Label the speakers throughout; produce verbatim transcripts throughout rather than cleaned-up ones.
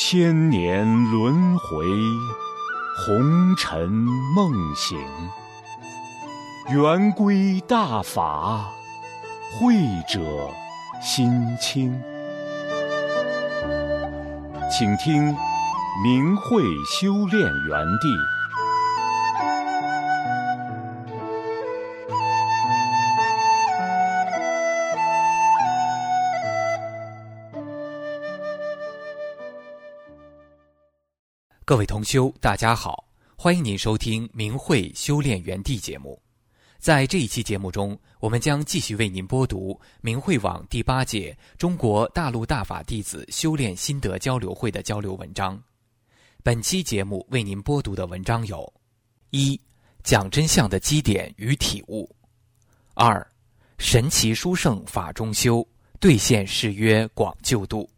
Speaker 1: 千年轮回，红尘梦醒。圆规大法，慧者心清。请听明慧修炼园地。
Speaker 2: 各位同修，大家好，欢迎您收听明慧修炼园地节目。在这一期节目中，我们将继续为您播读明慧网第八届中国大陆大法弟子修炼心得交流会的交流文章。本期节目为您播读的文章有：一、讲真相的基点与体悟；二、神奇殊胜法中修，兑现誓约广救度。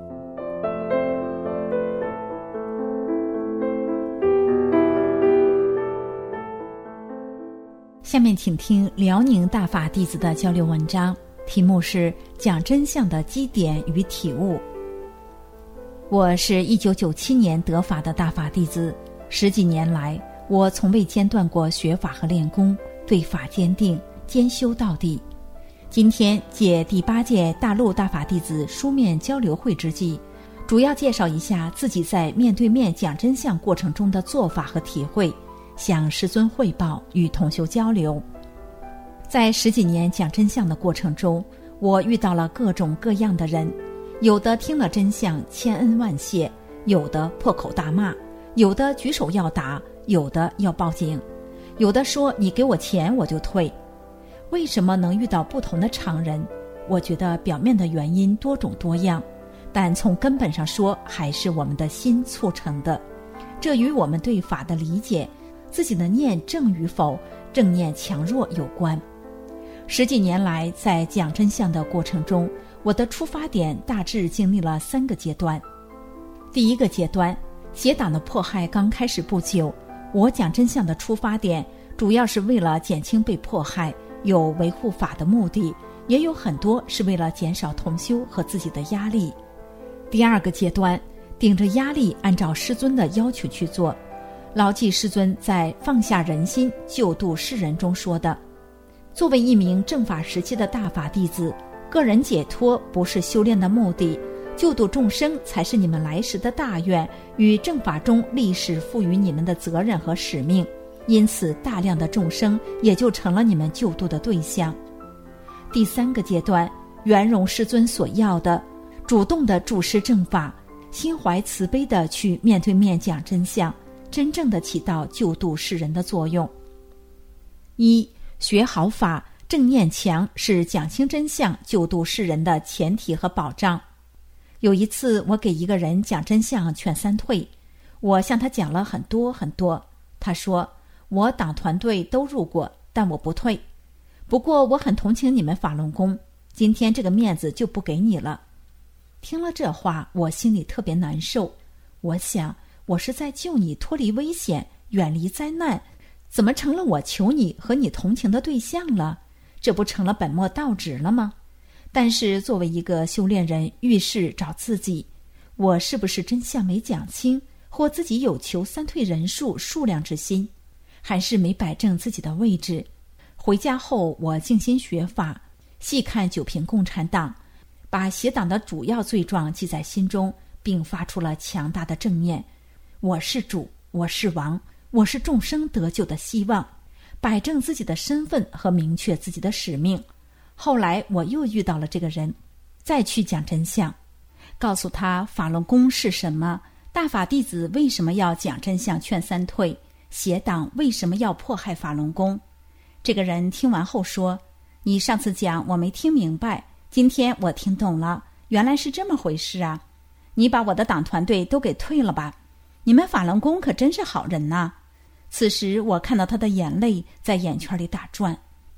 Speaker 3: 下面请听辽宁大法弟子的交流文章，题目是讲真相的基点与体悟。我是一九九七年得法的大法弟子，十几年来我从未间断过学法和练功，对法坚定，兼修到底。今天借第八届大陆大法弟子书面交流会之际，主要介绍一下自己在面对面讲真相过程中的做法和体会，向师尊汇报，与同修交流。在十几年讲真相的过程中，我遇到了各种各样的人，有的听了真相千恩万谢，有的破口大骂，有的举手要打，有的要报警，有的说你给我钱我就退。为什么能遇到不同的常人？我觉得表面的原因多种多样，但从根本上说，还是我们的心促成的。这与我们对法的理解，自己的念正与否，正念强弱有关。十几年来，在讲真相的过程中，我的出发点大致经历了三个阶段。第一个阶段，邪党的迫害刚开始不久，我讲真相的出发点主要是为了减轻被迫害，有维护法的目的，也有很多是为了减少同修和自己的压力。第二个阶段，顶着压力按照师尊的要求去做，牢记师尊在放下人心救度世人中说的，作为一名正法时期的大法弟子，个人解脱不是修炼的目的，救度众生才是你们来时的大愿与正法中历史赋予你们的责任和使命，因此大量的众生也就成了你们救度的对象。第三个阶段，圆融师尊所要的，主动的注师正法，心怀慈悲的去面对面讲真相，真正的起到救度世人的作用。一、学好法，正念强，是讲清真相救度世人的前提和保障。有一次我给一个人讲真相劝三退，我向他讲了很多很多，他说我党团队都入过，但我不退，不过我很同情你们法轮功，今天这个面子就不给你了。听了这话，我心里特别难受，我想我是在救你脱离危险，远离灾难，怎么成了我求你和你同情的对象了？这不成了本末倒置了吗？但是作为一个修炼人，遇事找自己，我是不是真相没讲清，或自己有求三退人数数量之心，还是没摆正自己的位置？回家后我静心学法，细看九品共产党，把邪党的主要罪状记在心中，并发出了强大的正念，我是主，我是王，我是众生得救的希望，摆正自己的身份和明确自己的使命。后来我又遇到了这个人，再去讲真相，告诉他法轮功是什么，大法弟子为什么要讲真相劝三退，邪党为什么要迫害法轮功。这个人听完后说，你上次讲我没听明白，今天我听懂了，原来是这么回事啊，你把我的党团队都给退了吧，你们法轮功可真是好人呐。此时我看到他的眼泪在眼圈里打转。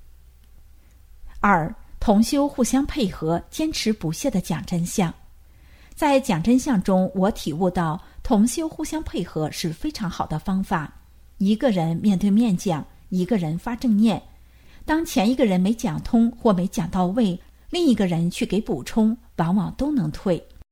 Speaker 3: 二、同修互相配合，坚持不懈地讲真相。在讲真相中，我体悟到同修互相配合是非常好的方法。一个人面对面讲，一个人发正念，当前一个人没讲通或没讲到位，另一个人去给补充，往往都能退。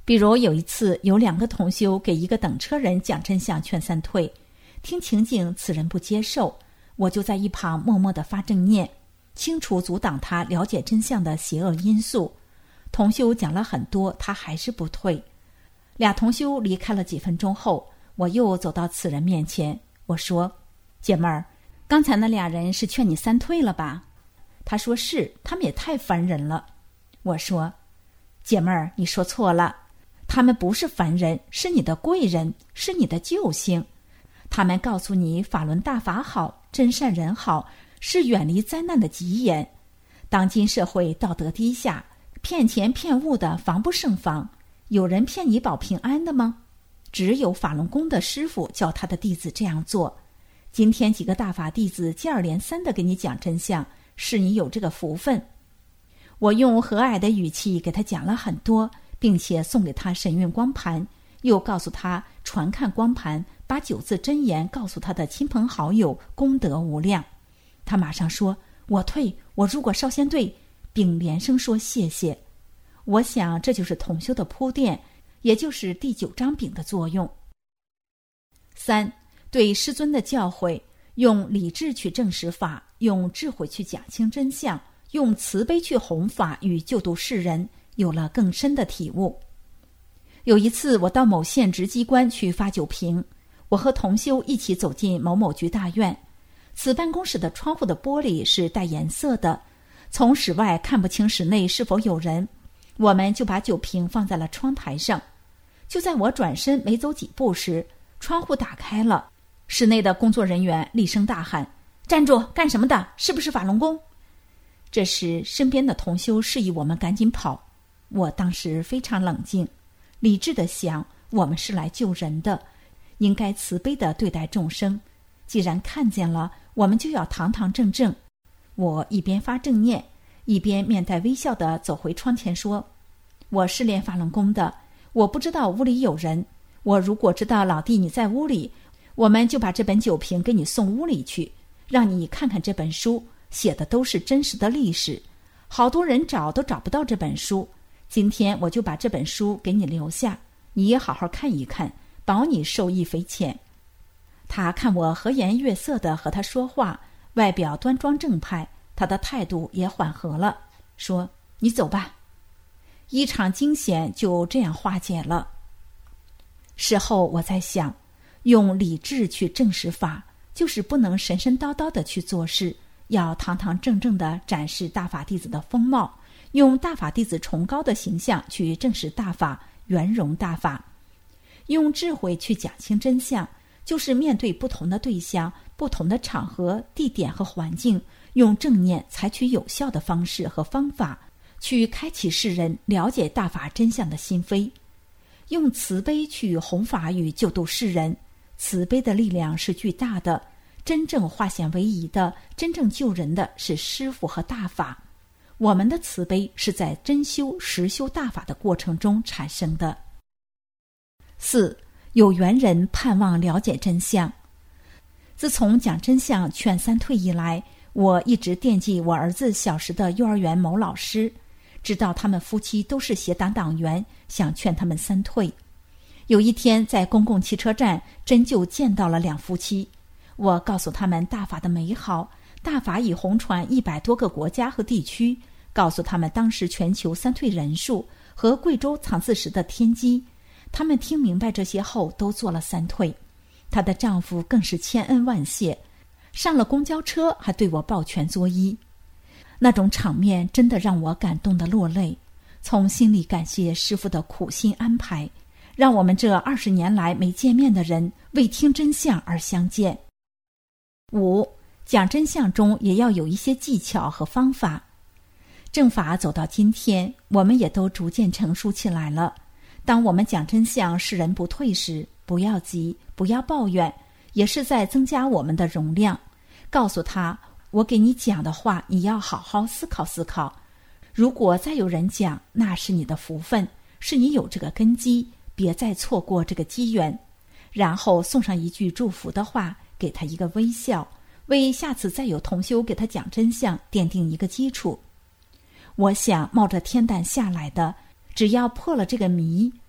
Speaker 3: 比如有一次，有两个同修给一个等车人讲真相劝三退，听情景此人不接受，我就在一旁默默地发正念，清除阻挡他了解真相的邪恶因素。同修讲了很多，他还是不退。俩同修离开了几分钟后，我又走到此人面前，我说：姐妹儿，刚才那俩人是劝你三退了吧？他说是，他们也太烦人了。我说：姐妹儿，你说错了，他们不是凡人，是你的贵人，是你的救星。他们告诉你法轮大法好，真善人好，是远离灾难的吉言。当今社会道德低下，骗钱骗物的防不胜防，有人骗你保平安的吗？只有法轮功的师父教他的弟子这样做。今天几个大法弟子接二连三地给你讲真相，是你有这个福分。我用和蔼的语气给他讲了很多，并且送给他神韵光盘，又告诉他传看光盘，把九字真言告诉他的亲朋好友，功德无量。他马上说：我退，我入过少先队，并连声说谢谢。我想这就是同修的铺垫，也就是第九章丙的作用。三，对师尊的教诲，用理智去证实法，用智慧去讲清真相，用慈悲去弘法与救度世人，有了更深的体悟。有一次我到某县直机关去发酒瓶，我和同修一起走进某某局大院，此办公室的窗户的玻璃是带颜色的，从室外看不清室内是否有人，我们就把酒瓶放在了窗台上。就在我转身没走几步时，窗户打开了，室内的工作人员厉声大喊：站住，干什么的？是不是法轮功？这时身边的同修示意我们赶紧跑。我当时非常冷静，理智地想，我们是来救人的，应该慈悲地对待众生，既然看见了，我们就要堂堂正正。我一边发正念，一边面带微笑地走回窗前说：我是练法轮功的，我不知道屋里有人，我如果知道老弟你在屋里，我们就把这本酒瓶给你送屋里去，让你看看这本书，写的都是真实的历史，好多人找都找不到这本书，今天我就把这本书给你留下，你也好好看一看，保你受益匪浅。他看我和颜悦色地和他说话，外表端庄正派，他的态度也缓和了，说：你走吧。一场惊险就这样化解了。事后我在想，用理智去证实法，就是不能神神叨叨地去做事，要堂堂正正地展示大法弟子的风貌，用大法弟子崇高的形象去证实大法，圆融大法。用智慧去讲清真相，就是面对不同的对象、不同的场合、地点和环境，用正念采取有效的方式和方法，去开启世人了解大法真相的心扉。用慈悲去弘法与救度世人，慈悲的力量是巨大的，真正化险为夷的，真正救人的是师父和大法。我们的慈悲是在真修实修大法的过程中产生的。四，有缘人盼望了解真相。自从讲真相劝三退以来，我一直惦记我儿子小时的幼儿园某老师，知道他们夫妻都是邪党党员，想劝他们三退。有一天在公共汽车站真就见到了两夫妻，我告诉他们大法的美好，大法已红传一百多个国家和地区，告诉他们当时全球三退人数和贵州藏字石的天机。他们听明白这些后都做了三退，她的丈夫更是千恩万谢，上了公交车还对我抱拳作揖。那种场面真的让我感动得落泪，从心里感谢师父的苦心安排，让我们这二十年来没见面的人为听真相而相见。五，讲真相中也要有一些技巧和方法。正法走到今天，我们也都逐渐成熟起来了。当我们讲真相世人不退时，不要急，不要抱怨，也是在增加我们的容量，告诉他，我给你讲的话你要好好思考思考，如果再有人讲，那是你的福分，是你有这个根基，别再错过这个机缘。然后送上一句祝福的话，给他一个微笑，为下次再有同修给他讲真相奠定一个基础。我想冒着天胆下来的，只要破了这个谜，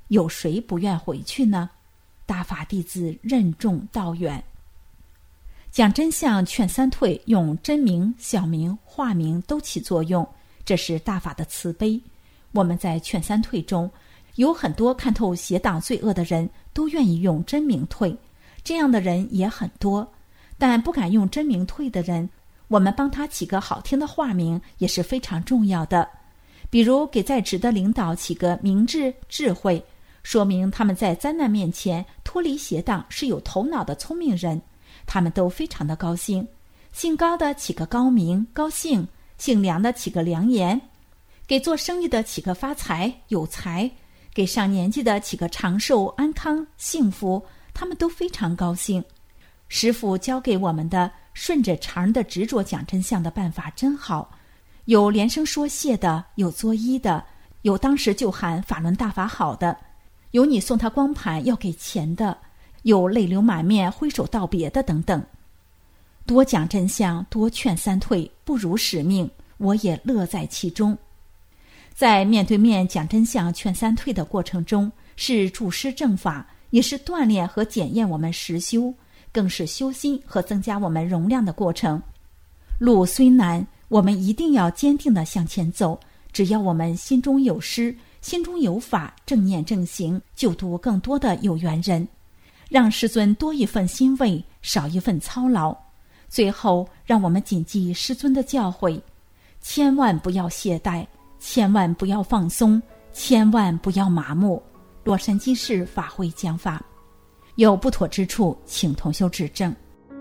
Speaker 3: 有谁不愿回去呢？大法弟子任重道远。讲真相劝三退，用真名、小名、化名都起作用，这是大法的慈悲。我们在劝三退中，有很多看透邪党罪恶的人都愿意用真名退，这样的人也很多。但不敢用真名退的人，我们帮他起个好听的化名也是非常重要的。比如给在职的领导起个明智、智慧，说明他们在灾难面前脱离邪党是有头脑的聪明人，他们都非常的高兴。姓高的起个高明、高兴，姓梁的起个良言，给做生意的起个发财、有财，给上年纪的起个长寿、安康、幸福，他们都非常高兴。师父教给我们的顺着常的执着讲真相的办法真好，有连声说谢的，有作揖的，有当时就喊法轮大法好的，有你送他光盘要给钱的，有泪流满面挥手道别的等等。多讲真相，多劝三退，不辱使命，我也乐在其中。在面对面讲真相劝三退的过程中，是助师正法，也是锻炼和检验我们实修，更是修心和增加我们容量的过程。路虽难，我们一定要坚定地向前走，只要我们心中有师，心中有法，正念正行，就度更多的有缘人，让师尊多一份欣慰，少一份操劳。最后让我们谨记师尊的教诲，千万不要懈怠，千万不要放松，千万不要麻木。洛杉矶市法会讲法，有不妥之处请同修指正。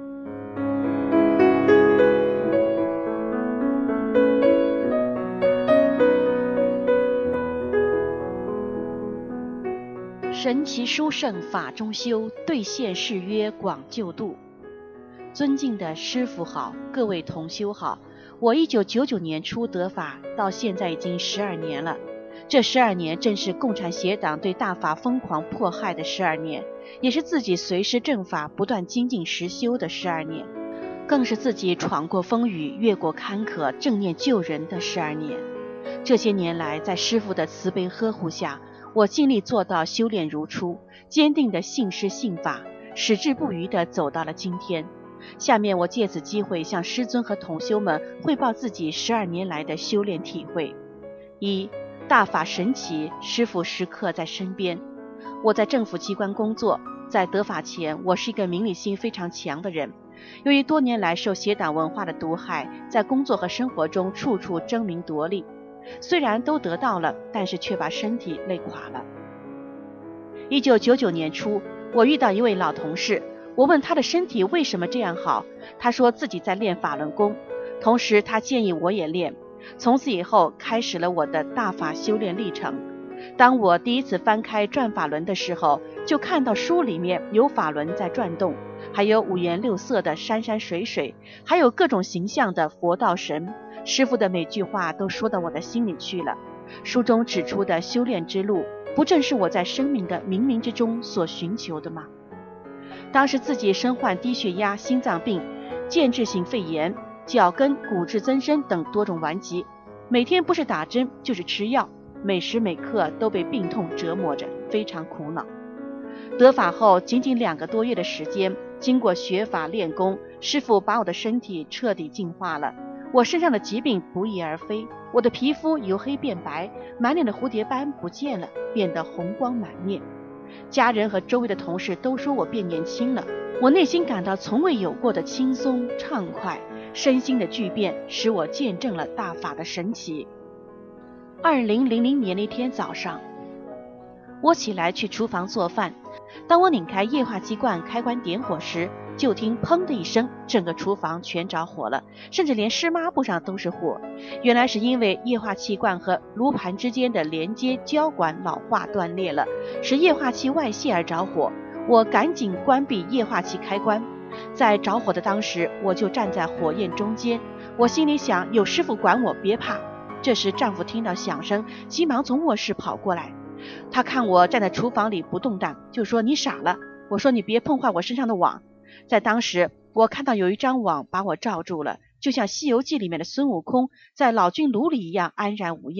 Speaker 4: 神奇殊胜法中修，兑现誓约广救度。尊敬的师父好，各位同修好，我一九九九年初得法，到现在已经十二年了。这十二年正是共产邪党对大法疯狂迫害的十二年，也是自己随师正法不断精进实修的十二年，更是自己闯过风雨越过坎坷正念救人的十二年。这些年来，在师父的慈悲呵护下，我尽力做到修炼如初，坚定的信师信法，矢志不渝地走到了今天。下面我借此机会向师尊和同修们汇报自己十二年来的修炼体会。一、大法神奇，师父时刻在身边。我在政府机关工作，在得法前，我是一个明理心非常强的人。由于多年来受邪党文化的毒害，在工作和生活中处处争名夺利，虽然都得到了，但是却把身体累垮了。一九九九年初，我遇到一位老同事，我问他的身体为什么这样好，他说自己在练法轮功，同时他建议我也练。从此以后，开始了我的大法修炼历程。当我第一次翻开转法轮的时候，就看到书里面有法轮在转动，还有五颜六色的山山水水，还有各种形象的佛道神。师父的每句话都说到我的心里去了。书中指出的修炼之路，不正是我在生命的冥冥之中所寻求的吗？当时自己身患低血压、心脏病、间质性肺炎、脚跟、骨质增生等多种顽疾，每天不是打针就是吃药，每时每刻都被病痛折磨着，非常苦恼。得法后仅仅两个多月的时间，经过学法练功，师父把我的身体彻底净化了。我身上的疾病不翼而飞，我的皮肤由黑变白，满脸的蝴蝶斑不见了，变得红光满面。家人和周围的同事都说我变年轻了，我内心感到从未有过的轻松畅快，身心的巨变使我见证了大法的神奇。二零零零年的一天早上，我起来去厨房做饭，当我拧开液化气罐开关点火时，就听砰的一声，整个厨房全着火了，甚至连湿抹布上都是火。原来是因为液化气罐和炉盘之间的连接胶管老化断裂了，使液化气外泄而着火。我赶紧关闭液化气开关，在着火的当时，我就站在火焰中间，我心里想，有师父管我，别怕。这时丈夫听到响声，急忙从卧室跑过来，他看我站在厨房里不动弹，就说你傻了。我说你别碰坏我身上的网。在当时，我看到有一张网把我罩住了，就像《西游记》里面的孙悟空在老君炉里一样安然无恙。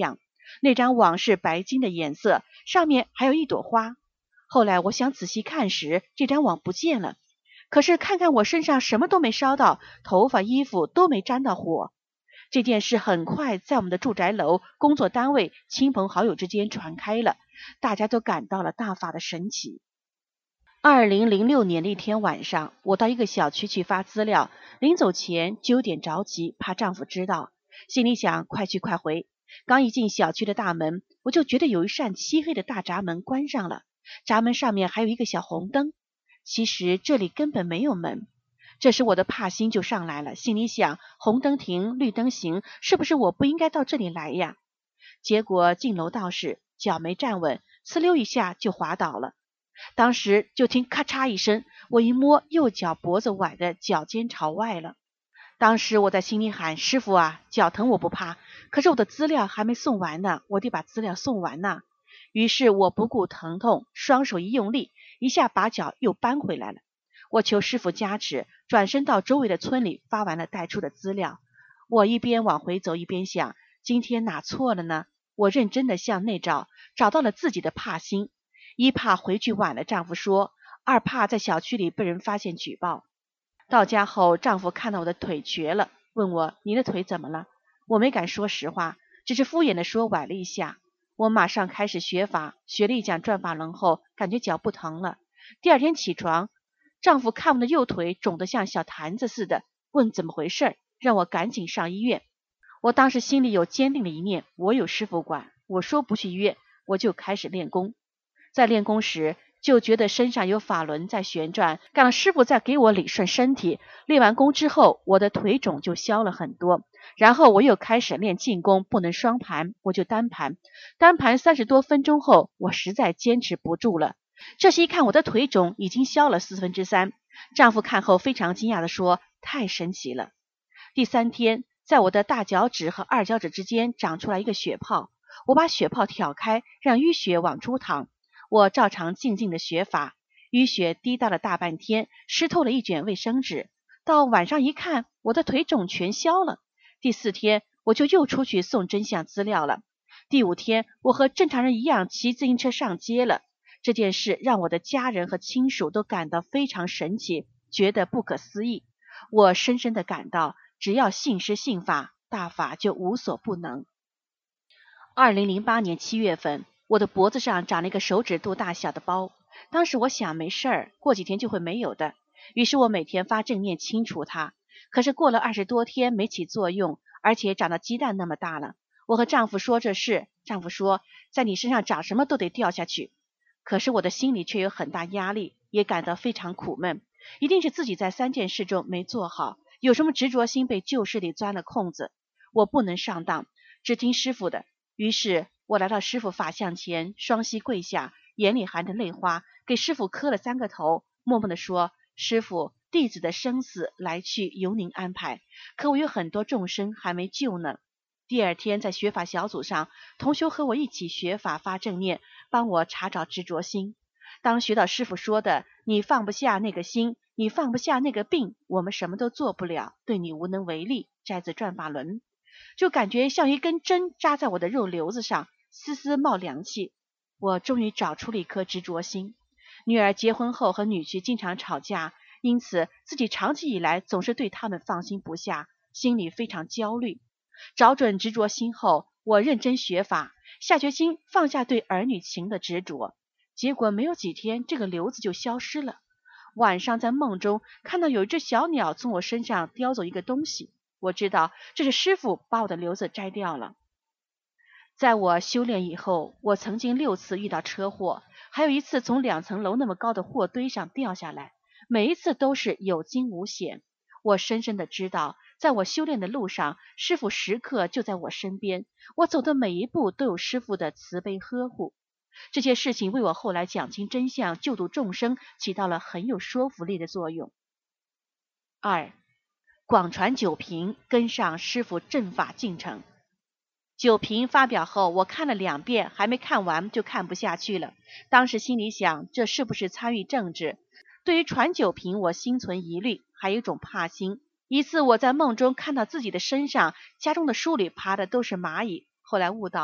Speaker 4: 那张网是白金的颜色，上面还有一朵花。后来我想仔细看时，这张网不见了。可是看看我身上什么都没烧到，头发衣服都没沾到火。这件事很快在我们的住宅楼、工作单位、亲朋好友之间传开了，大家都感到了大法的神奇。二零零六年的一天晚上，我到一个小区去发资料，临走前就有点着急，怕丈夫知道，心里想快去快回。刚一进小区的大门，我就觉得有一扇漆黑的大闸门关上了，闸门上面还有一个小红灯，其实这里根本没有门。这时我的怕心就上来了，心里想红灯停，绿灯行，是不是我不应该到这里来呀？结果进楼道时，脚没站稳，呲溜一下就滑倒了。当时就听咔嚓一声，我一摸，右脚脖子崴的脚尖朝外了。当时我在心里喊，师傅啊，脚疼我不怕，可是我的资料还没送完呢，我得把资料送完呢。于是我不顾疼痛，双手一用力，一下把脚又搬回来了。我求师傅加持，转身到周围的村里发完了带出的资料。我一边往回走，一边想，今天哪错了呢？我认真的向内找，找到了自己的怕心。一怕回去晚了丈夫说，二怕在小区里被人发现举报。到家后，丈夫看到我的腿瘸了，问我你的腿怎么了？我没敢说实话，只是敷衍的说崴了一下。我马上开始学法，学了一讲转法轮后，感觉脚不疼了。第二天起床，丈夫看我的右腿肿得像小坛子似的，问怎么回事，让我赶紧上医院。我当时心里有坚定的一念，我有师傅管，我说不去医院，我就开始练功。在练功时，就觉得身上有法轮在旋转，感到师傅在给我理顺身体。练完功之后，我的腿肿就消了很多。然后我又开始练静功，不能双盘，我就单盘。单盘三十多分钟后，我实在坚持不住了。这时一看我的腿肿已经消了四分之三，丈夫看后非常惊讶地说，太神奇了。第三天，在我的大脚趾和二脚趾之间长出来一个血泡，我把血泡挑开，让淤血往出淌。我照常静静的学法，淤血滴答了大半天，湿透了一卷卫生纸。到晚上一看，我的腿肿全消了。第四天，我就又出去送真相资料了。第五天，我和正常人一样骑自行车上街了。这件事让我的家人和亲属都感到非常神奇，觉得不可思议。我深深的感到，只要信师信法，大法就无所不能。二零零八年七月份，我的脖子上长了一个手指肚大小的包，当时我想没事儿，过几天就会没有的。于是我每天发正念清除它。可是过了二十多天没起作用，而且长到鸡蛋那么大了。我和丈夫说这事，丈夫说在你身上长什么都得掉下去。可是我的心里却有很大压力，也感到非常苦闷，一定是自己在三件事中没做好，有什么执着心被旧事里钻了空子。我不能上当，只听师傅的。于是我来到师傅法像前，双膝跪下，眼里含着泪花，给师傅磕了三个头，默默地说，师傅，弟子的生死来去由您安排，可我有很多众生还没救呢。第二天在学法小组上，同修和我一起学法发正念，帮我查找执着心。当学到师傅说的，你放不下那个心，你放不下那个病，我们什么都做不了，对你无能为力，摘自转法轮，就感觉像一根针扎在我的肉瘤子上，丝丝冒凉气。我终于找出了一颗执着心。女儿结婚后和女婿经常吵架，因此自己长期以来总是对他们放心不下，心里非常焦虑。找准执着心后，我认真学法，下决心放下对儿女情的执着。结果没有几天，这个瘤子就消失了。晚上在梦中看到有一只小鸟从我身上叼走一个东西，我知道这是师父把我的瘤子摘掉了。在我修炼以后，我曾经六次遇到车祸，还有一次从两层楼那么高的货堆上掉下来，每一次都是有惊无险。我深深的知道，在我修炼的路上，师父时刻就在我身边，我走的每一步都有师父的慈悲呵护。这些事情为我后来讲清真相、救度众生起到了很有说服力的作用。二，广传九评，跟上师父正法进程。九评发表后，我看了两遍，还没看完就看不下去了。当时心里想，这是不是参与政治？对于传九评，我心存疑虑，还有一种怕心。一次我在梦中看到自己的身上，家中的书里爬的都是蚂蚁，后来悟到，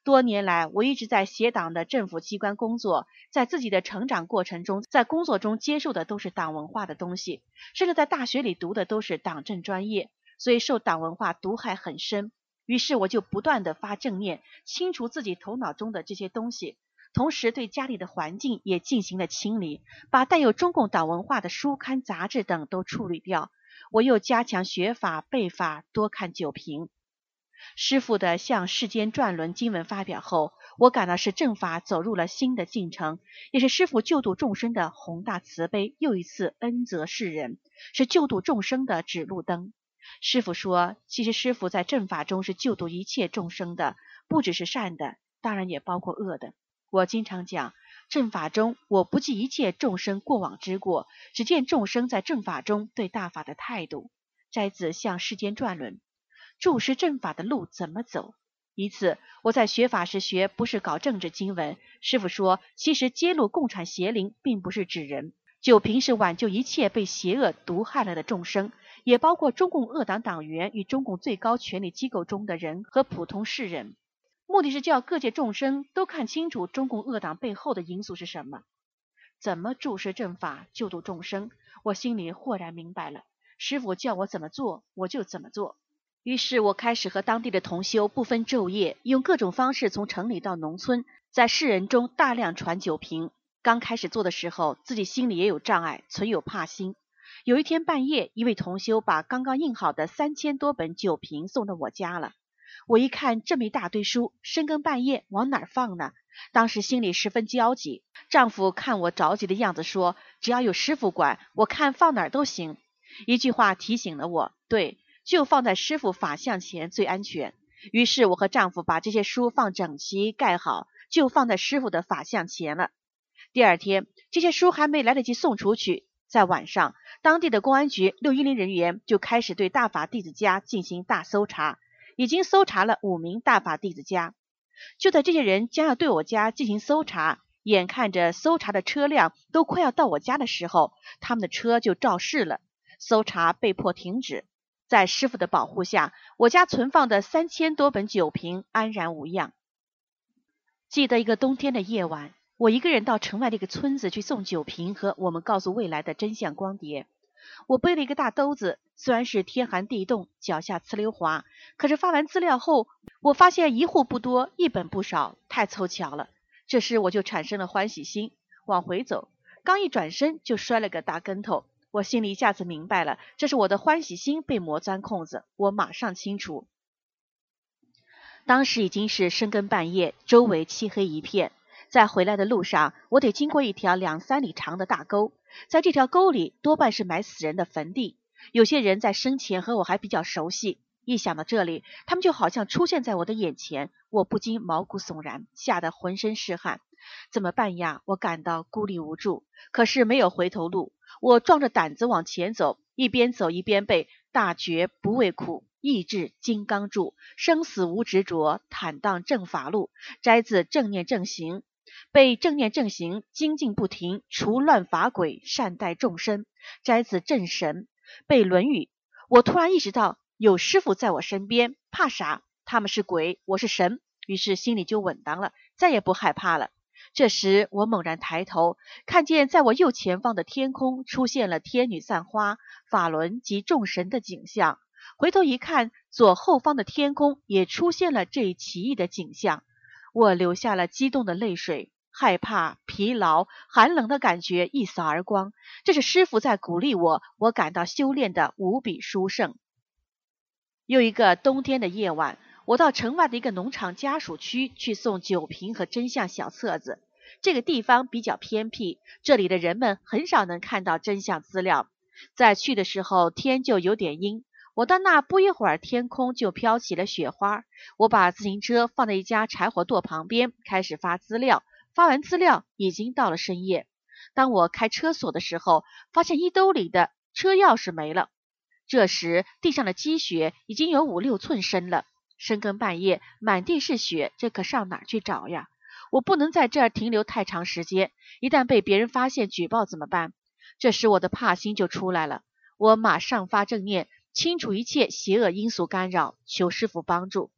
Speaker 4: 多年来，我一直在协党的政府机关工作，在自己的成长过程中，在工作中接受的都是党文化的东西，甚至在大学里读的都是党政专业，所以受党文化毒害很深。于是我就不断的发正念，清除自己头脑中的这些东西，同时对家里的环境也进行了清理，把带有中共党文化的书刊杂志等都处理掉。我又加强学法背法，多看九评。师父的向世间转轮经文发表后，我感到是正法走入了新的进程，也是师父救度众生的宏大慈悲又一次恩泽世人，是救度众生的指路灯。师父说，其实师父在正法中是救度一切众生的，不只是善的，当然也包括恶的。我经常讲，正法中我不计一切众生过往之过，只见众生在正法中对大法的态度。摘自向世间转轮。注释正法的路怎么走？一次我在学法时学不是搞政治经文，师父说，其实揭露共产邪灵并不是指人，九评是挽救一切被邪恶毒害了的众生，也包括中共恶党党员与中共最高权力机构中的人和普通世人，目的是叫各界众生都看清楚中共恶党背后的因素是什么。怎么注释正法救度众生？我心里豁然明白了，师父叫我怎么做我就怎么做。于是我开始和当地的同修不分昼夜，用各种方式从城里到农村，在世人中大量传九评。刚开始做的时候，自己心里也有障碍，存有怕心。有一天半夜，一位同修把刚刚印好的三千多本九评送到我家了。我一看这么一大堆书，深更半夜往哪儿放呢？当时心里十分焦急。丈夫看我着急的样子说，只要有师父管，我看放哪儿都行。一句话提醒了我，对，就放在师父法像前最安全。于是我和丈夫把这些书放整齐盖好，就放在师父的法像前了。第二天，这些书还没来得及送出去，在晚上，当地的公安局六一零人员就开始对大法弟子家进行大搜查，已经搜查了五名大法弟子家。就在这些人将要对我家进行搜查，眼看着搜查的车辆都快要到我家的时候，他们的车就肇事了，搜查被迫停止。在师父的保护下，我家存放的三千多本九评安然无恙。记得一个冬天的夜晚，我一个人到城外的一个村子去送九评和我们告诉未来的真相光碟。我背了一个大兜子，虽然是天寒地冻，脚下呲溜滑，可是发完资料后，我发现一户不多，一本不少，太凑巧了。这时我就产生了欢喜心，往回走，刚一转身就摔了个大跟头。我心里一下子明白了，这是我的欢喜心被魔钻空子，我马上清除。当时已经是深更半夜，周围漆黑一片。在回来的路上，我得经过一条两三里长的大沟，在这条沟里多半是埋死人的坟地，有些人在生前和我还比较熟悉。一想到这里，他们就好像出现在我的眼前，我不禁毛骨悚然，吓得浑身是汗。怎么办呀？我感到孤立无助，可是没有回头路。我壮着胆子往前走，一边走一边背大觉不畏苦，意志金刚柱，生死无执着，坦荡正法路。摘自正念正行，背正念正行，精进不停，除乱法鬼，善待众生。摘自正神，背论语。我突然意识到有师父在我身边，怕啥？他们是鬼，我是神，于是心里就稳当了，再也不害怕了。这时我猛然抬头，看见在我右前方的天空出现了天女散花、法轮及众神的景象。回头一看，左后方的天空也出现了这一奇异的景象。我流下了激动的泪水，害怕、疲劳、寒冷的感觉一扫而光。这是师父在鼓励我，我感到修炼的无比殊胜。又一个冬天的夜晚，我到城外的一个农场家属区去送九评和真相小册子。这个地方比较偏僻，这里的人们很少能看到真相资料。在去的时候天就有点阴，我到那不一会儿，天空就飘起了雪花。我把自行车放在一家柴火垛旁边，开始发资料。发完资料已经到了深夜。当我开车锁的时候，发现衣兜里的车钥匙没了。这时地上的积雪已经有五六寸深了，深更半夜满地是雪，这可上哪儿去找呀？我不能在这儿停留太长时间，一旦被别人发现举报怎么办？这时我的怕心就出来了，我马上发正念，清除一切邪恶因素干扰，求师父帮助。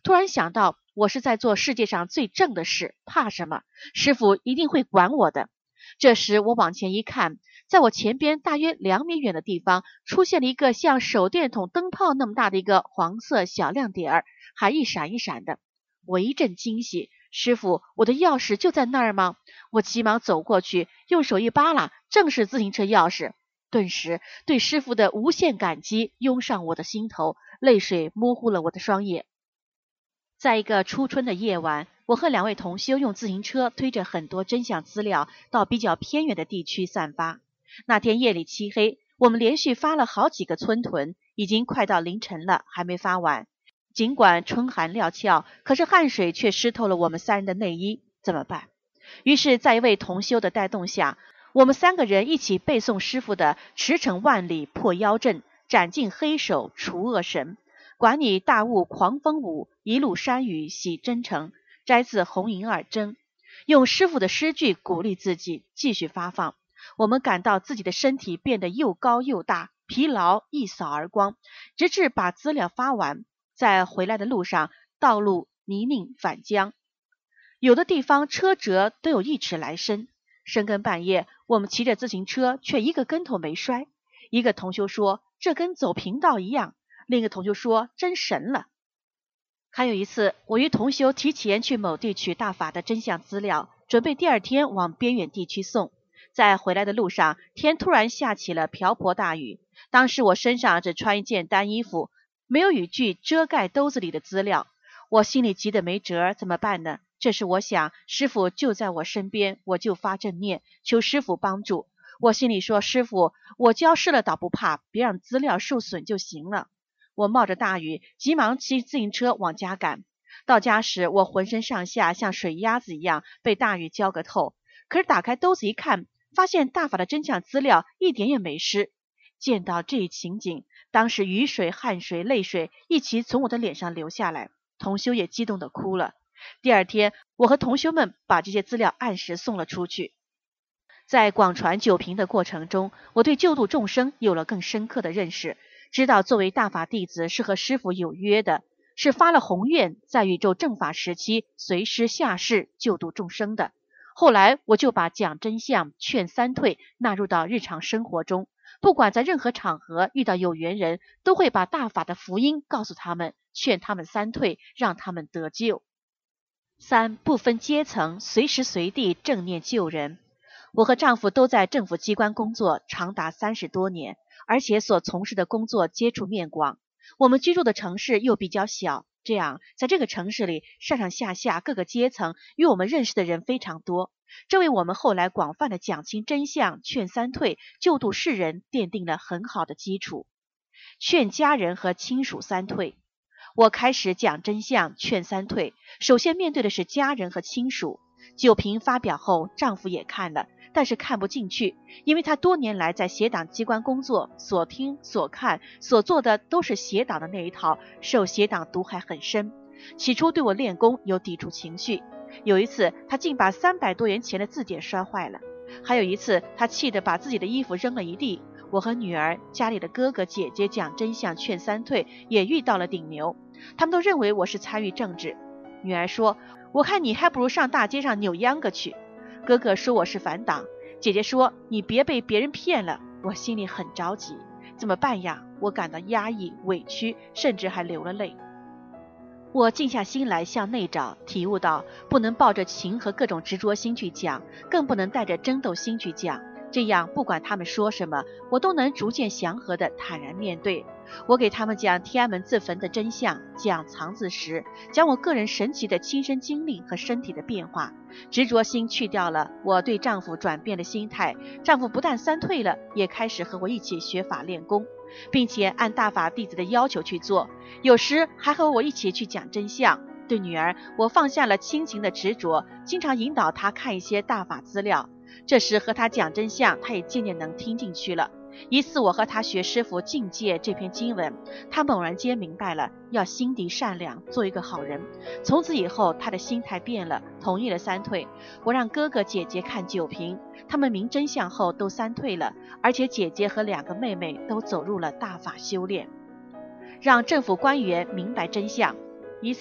Speaker 4: 突然想到我是在做世界上最正的事，怕什么？师父一定会管我的。这时我往前一看，在我前边大约两米远的地方出现了一个像手电筒灯泡那么大的一个黄色小亮点儿，还一闪一闪的。我一阵惊喜，师父，我的钥匙就在那儿吗？我急忙走过去，用手一扒拉，正是自行车钥匙。顿时对师父的无限感激涌上我的心头，泪水模糊了我的双眼。在一个初春的夜晚，我和两位同修用自行车推着很多真相资料到比较偏远的地区散发。那天夜里漆黑，我们连续发了好几个村屯，已经快到凌晨了，还没发完。尽管春寒料峭，可是汗水却湿透了我们三人的内衣，怎么办？于是在一位同修的带动下，我们三个人一起背诵师父的驰骋万里破妖阵，斩尽黑手除恶神，管你大雾狂风舞，一路山雨洗真诚，摘自红银二针。用师父的诗句鼓励自己继续发放。我们感到自己的身体变得又高又大，疲劳一扫而光，直至把资料发完。在回来的路上，道路泥泞反浆，有的地方车辙都有一尺来深。深更半夜，我们骑着自行车却一个跟头没摔。一个同修说这跟走平道一样，另一个同修说真神了。还有一次，我与同修提前去某地取大法的真相资料，准备第二天往边远地区送。在回来的路上，天突然下起了瓢泼大雨。当时我身上只穿一件单衣服，没有雨具遮盖兜子里的资料，我心里急得没辙，怎么办呢？这时我想，师父就在我身边，我就发正念，求师父帮助。我心里说，师父，我教失了倒不怕，别让资料受损就行了。我冒着大雨，急忙骑自行车往家赶。到家时，我浑身上下像水鸭子一样被大雨浇个透，可是打开兜子一看，发现大法的真相资料一点也没湿。见到这一情景，当时雨水、汗水、泪水一起从我的脸上流下来，同修也激动地哭了。第二天，我和同修们把这些资料按时送了出去。在广传九评的过程中，我对救度众生有了更深刻的认识，知道作为大法弟子是和师父有约的，是发了宏愿，在宇宙正法时期随师下世救度众生的。后来我就把讲真相、劝三退纳入到日常生活中，不管在任何场合遇到有缘人，都会把大法的福音告诉他们，劝他们三退，让他们得救。三、不分阶层，随时随地正念救人。我和丈夫都在政府机关工作长达三十多年，而且所从事的工作接触面广。我们居住的城市又比较小，这样在这个城市里，上上下下各个阶层与我们认识的人非常多，这为我们后来广泛的讲清真相、劝三退、救度世人奠定了很好的基础。劝家人和亲属三退。我开始讲真相、劝三退，首先面对的是家人和亲属。九评发表后，丈夫也看了，但是看不进去，因为他多年来在协党机关工作，所听所看所做的都是协党的那一套，受协党毒害很深。起初对我练功有抵触情绪，有一次他竟把三百多元钱的字典摔坏了，还有一次他气得把自己的衣服扔了一地。我和女儿、家里的哥哥姐姐讲真相劝三退也遇到了顶牛，他们都认为我是参与政治。女儿说，我看你还不如上大街上扭秧歌去。哥哥说我是反党，姐姐说你别被别人骗了。我心里很着急，怎么办呀？我感到压抑、委屈，甚至还流了泪。我静下心来向内找，体悟到不能抱着情和各种执着心去讲，更不能带着争斗心去讲，这样不管他们说什么，我都能逐渐祥和地坦然面对。我给他们讲天安门自焚的真相，讲藏字石，讲我个人神奇的亲身经历和身体的变化。执着心去掉了，我对丈夫转变了心态，丈夫不但三退了，也开始和我一起学法练功，并且按大法弟子的要求去做，有时还和我一起去讲真相。对女儿，我放下了亲情的执着，经常引导她看一些大法资料。这时和她讲真相，她也渐渐能听进去了。一次我和她学师父境界这篇经文，她猛然间明白了，要心地善良，做一个好人。从此以后，她的心态变了，同意了三退。我让哥哥姐姐看九评，他们明真相后都三退了，而且姐姐和两个妹妹都走入了大法修炼。让政府官员明白真相。一次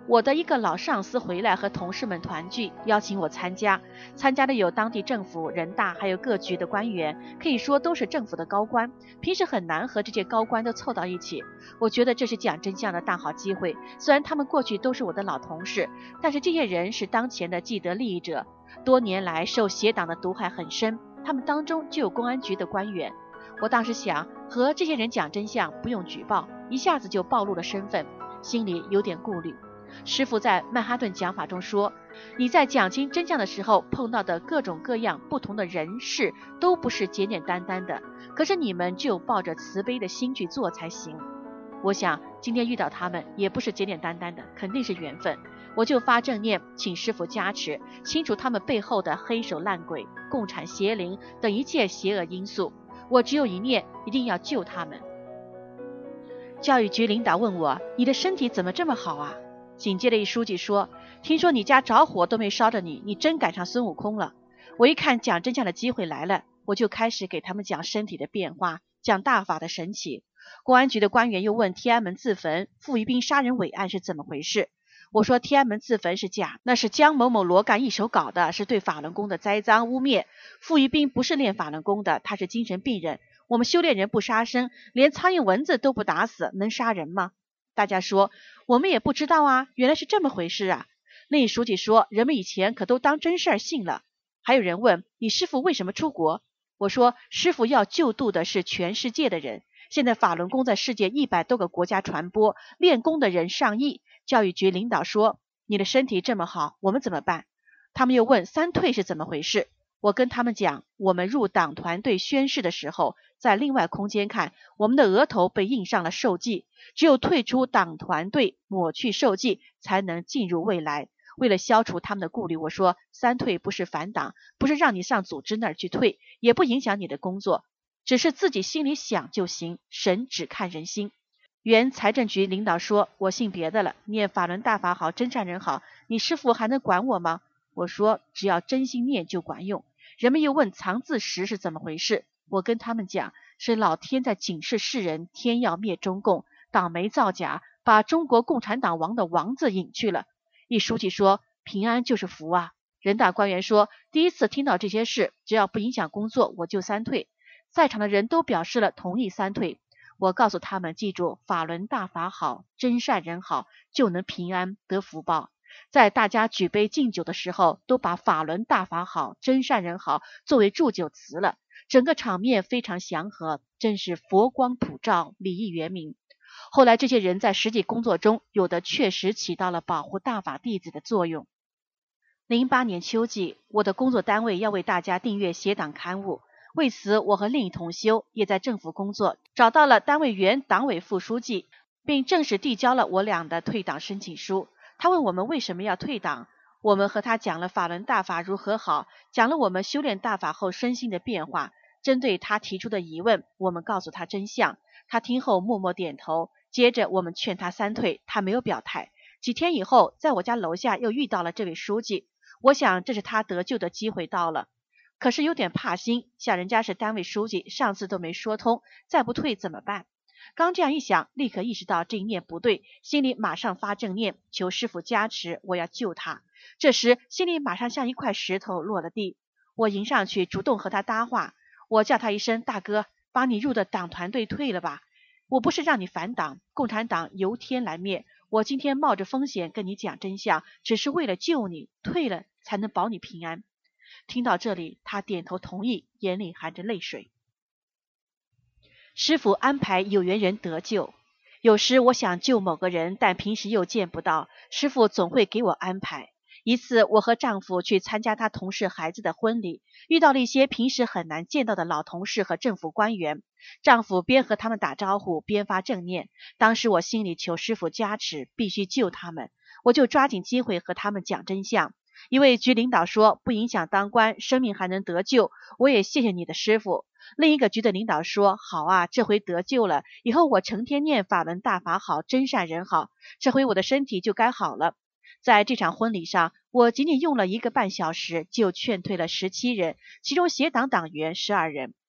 Speaker 4: 我的一个老上司回来和同事们团聚，邀请我参加。参加的有当地政府、人大还有各局的官员，可以说都是政府的高官。平时很难和这些高官都凑到一起，我觉得这是讲真相的大好机会。虽然他们过去都是我的老同事，但是这些人是当前的既得利益者，多年来受邪党的毒害很深，他们当中就有公安局的官员。我当时想，和这些人讲真相不用举报，一下子就暴露了身份，心里有点顾虑。师父在曼哈顿讲法中说，你在讲清真相的时候碰到的各种各样不同的人事都不是简简单单的，可是你们只有抱着慈悲的心去做才行。我想今天遇到他们也不是简简单单的，肯定是缘分。我就发正念，请师父加持，清除他们背后的黑手烂鬼、共产邪灵等一切邪恶因素。我只有一念，一定要救他们。教育局领导问我，你的身体怎么这么好啊？紧接着一书记说，听说你家着火都没烧着你，你真赶上孙悟空了。我一看讲真相的机会来了，我就开始给他们讲身体的变化，讲大法的神奇。公安局的官员又问天安门自焚、傅于斌杀人伪案是怎么回事。我说天安门自焚是假，那是江某某罗干一手搞的，是对法轮功的栽赃污蔑。傅于斌不是练法轮功的，他是精神病人。我们修炼人不杀生，连苍蝇蚊子都不打死，能杀人吗？大家说我们也不知道啊，原来是这么回事啊。另一书记说，人们以前可都当真事儿信了。还有人问，你师父为什么出国？我说师父要救度的是全世界的人，现在法轮功在世界一百多个国家传播，练功的人上亿。教育局领导说，你的身体这么好，我们怎么办？他们又问三退是怎么回事。我跟他们讲，我们入党团队宣誓的时候，在另外空间看，我们的额头被印上了授记，只有退出党团队，抹去授记，才能进入未来。为了消除他们的顾虑，我说三退不是反党，不是让你上组织那儿去退，也不影响你的工作，只是自己心里想就行，神只看人心。原财政局领导说，我信别的了，念法轮大法好，真善人好，你师父还能管我吗？我说只要真心念就管用。人们又问藏字石是怎么回事，我跟他们讲，是老天在警示世人，天要灭中共，党媒造假，把中国共产党王的王字隐去了。一书记说，平安就是福啊。人大官员说，第一次听到这些事，只要不影响工作，我就三退。在场的人都表示了同意三退。我告诉他们，记住，法轮大法好，真善人好，就能平安得福报。在大家举杯敬酒的时候，都把法轮大法好，真善人好作为祝酒词了，整个场面非常祥和，真是佛光普照，礼义圆明。后来这些人在实际工作中，有的确实起到了保护大法弟子的作用。零八年秋季，我的工作单位要为大家订阅邪党刊物，为此我和另一同修也在政府工作，找到了单位原党委副书记，并正式递交了我俩的退党申请书。他问我们为什么要退党，我们和他讲了法轮大法如何好，讲了我们修炼大法后身心的变化。针对他提出的疑问，我们告诉他真相，他听后默默点头。接着我们劝他三退，他没有表态。几天以后，在我家楼下又遇到了这位书记，我想这是他得救的机会到了，可是有点怕心，想人家是单位书记，上次都没说通，再不退怎么办？刚这样一想，立刻意识到这一念不对，心里马上发正念，求师父加持，我要救他。这时心里马上像一块石头落了地，我迎上去主动和他搭话，我叫他一声大哥，把你入的党团队退了吧，我不是让你反党，共产党由天来灭，我今天冒着风险跟你讲真相，只是为了救你，退了才能保你平安。听到这里，他点头同意，眼里含着泪水。师父安排有缘人得救，有时我想救某个人，但平时又见不到，师父总会给我安排。一次我和丈夫去参加他同事孩子的婚礼，遇到了一些平时很难见到的老同事和政府官员，丈夫边和他们打招呼边发正念，当时我心里求师父加持，必须救他们，我就抓紧机会和他们讲真相。一位局领导说，不影响当官，生命还能得救，我也谢谢你的师父。另一个局的领导说，好啊，这回得救了，以后我成天念法轮大法好，真善人好，这回我的身体就该好了。在这场婚礼上，我仅仅用了一个半小时就劝退了十七人，其中邪党党员十二人。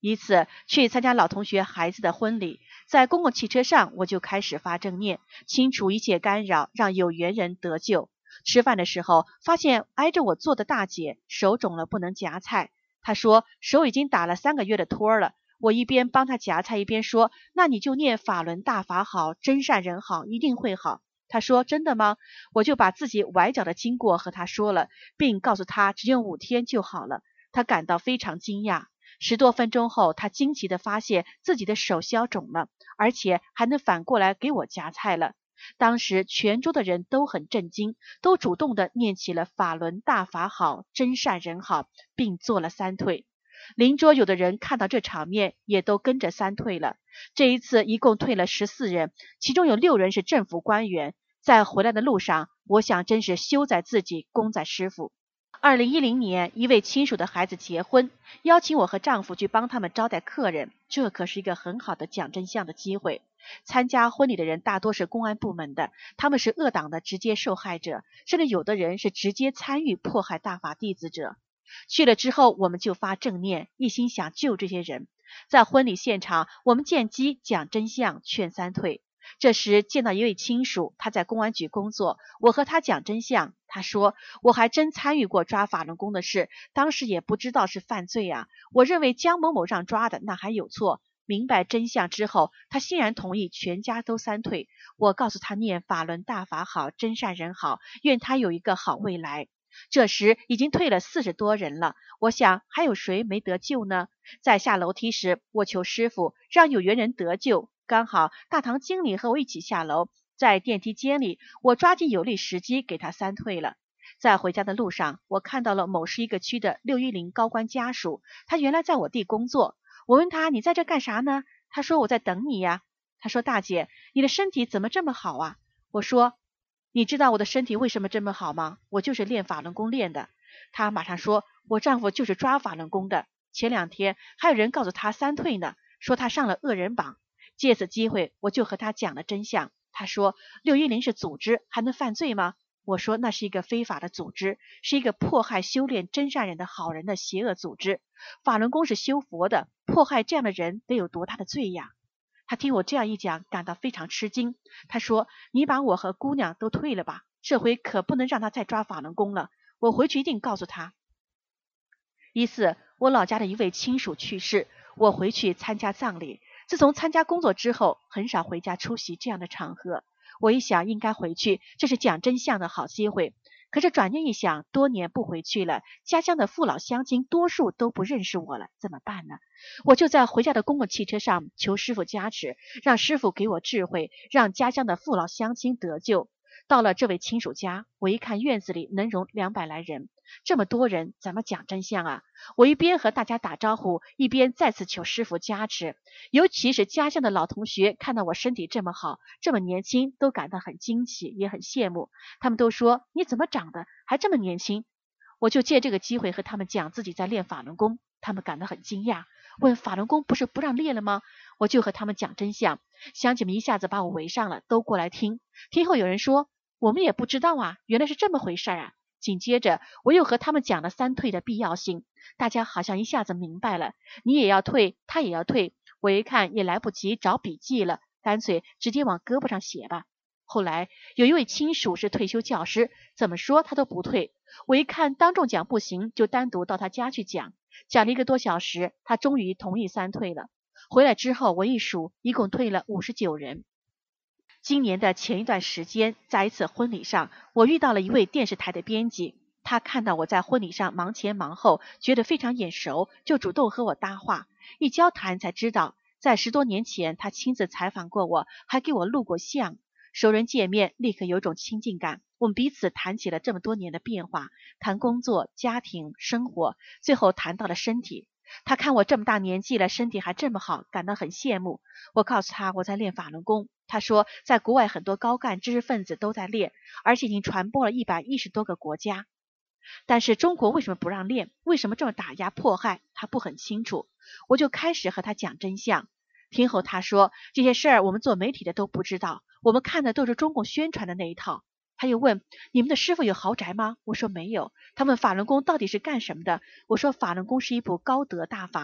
Speaker 4: 一次去参加老同学孩子的婚礼，在公共汽车上我就开始发正念，清除一切干扰，让有缘人得救。吃饭的时候，发现挨着我坐的大姐手肿了，不能夹菜。她说手已经打了三个月的托了。我一边帮她夹菜，一边说，那你就念法轮大法好，真善人好，一定会好。她说真的吗？我就把自己崴脚的经过和她说了，并告诉她只用五天就好了。她感到非常惊讶。十多分钟后，她惊奇地发现自己的手消肿了，而且还能反过来给我夹菜了。当时全桌的人都很震惊，都主动地念起了法轮大法好，真善人好，并做了三退。邻桌有的人看到这场面，也都跟着三退了。这一次一共退了十四人，其中有六人是政府官员。在回来的路上，我想真是修在自己，功在师父。二零一零年，一位亲属的孩子结婚，邀请我和丈夫去帮他们招待客人，这可是一个很好的讲真相的机会。参加婚礼的人大多是公安部门的，他们是恶党的直接受害者，甚至有的人是直接参与迫害大法弟子者。去了之后，我们就发正念，一心想救这些人。在婚礼现场，我们见机讲真相，劝三退。这时见到一位亲属，他在公安局工作，我和他讲真相，他说我还真参与过抓法轮功的事，当时也不知道是犯罪啊，我认为江某某让抓的那还有错。明白真相之后，他欣然同意全家都三退。我告诉他念法轮大法好，真善人好，愿他有一个好未来。这时已经退了四十多人了，我想还有谁没得救呢？在下楼梯时，我求师父让有缘人得救，刚好大堂经理和我一起下楼，在电梯间里，我抓紧有利时机给他三退了。在回家的路上，我看到了某市一个区的六一零高官家属，他原来在我地工作。我问他，你在这干啥呢？他说我在等你呀。他说大姐，你的身体怎么这么好啊？我说你知道我的身体为什么这么好吗？我就是练法轮功练的。他马上说，我丈夫就是抓法轮功的，前两天还有人告诉他三退呢，说他上了恶人榜。借此机会，我就和他讲了真相。他说六一零是组织，还能犯罪吗？我说那是一个非法的组织，是一个迫害修炼真善人的好人的邪恶组织。法轮功是修佛的，迫害这样的人得有多大的罪呀？他听我这样一讲，感到非常吃惊。他说你把我和姑娘都退了吧，这回可不能让他再抓法轮功了，我回去一定告诉他。一次我老家的一位亲属去世，我回去参加葬礼。自从参加工作之后，很少回家出席这样的场合。我一想应该回去，这是讲真相的好机会。可是转念一想，多年不回去了，家乡的父老乡亲多数都不认识我了，怎么办呢？我就在回家的公共汽车上求师父加持，让师父给我智慧，让家乡的父老乡亲得救。到了这位亲属家，我一看院子里能容两百来人，这么多人怎么讲真相啊？我一边和大家打招呼，一边再次求师父加持。尤其是家乡的老同学看到我身体这么好，这么年轻，都感到很惊奇，也很羡慕。他们都说你怎么长得还这么年轻？我就借这个机会和他们讲自己在练法轮功，他们感到很惊讶，问法轮功不是不让练了吗？我就和他们讲真相，乡亲们一下子把我围上了，都过来听。听后有人说我们也不知道啊，原来是这么回事啊。紧接着我又和他们讲了三退的必要性，大家好像一下子明白了，你也要退，他也要退。我一看也来不及找笔记了，干脆直接往胳膊上写吧。后来有一位亲属是退休教师，怎么说他都不退。我一看当众讲不行，就单独到他家去讲，讲了一个多小时，他终于同意三退了。回来之后我一数，一共退了五十九人。今年的前一段时间，在一次婚礼上，我遇到了一位电视台的编辑，他看到我在婚礼上忙前忙后，觉得非常眼熟，就主动和我搭话。一交谈才知道，在十多年前他亲自采访过我，还给我录过像。熟人见面立刻有种亲近感，我们彼此谈起了这么多年的变化，谈工作、家庭、生活，最后谈到了身体。他看我这么大年纪了，身体还这么好，感到很羡慕。我告诉他我在练法轮功，他说在国外很多高干知识分子都在练，而且已经传播了一百一十多个国家。但是中国为什么不让练？为什么这么打压迫害？他不很清楚。我就开始和他讲真相。听后他说这些事儿我们做媒体的都不知道，我们看的都是中共宣传的那一套。他又问你们的师父有豪宅吗？我说没有。他问法轮功到底是干什么的？我说法轮功是一部高德大法。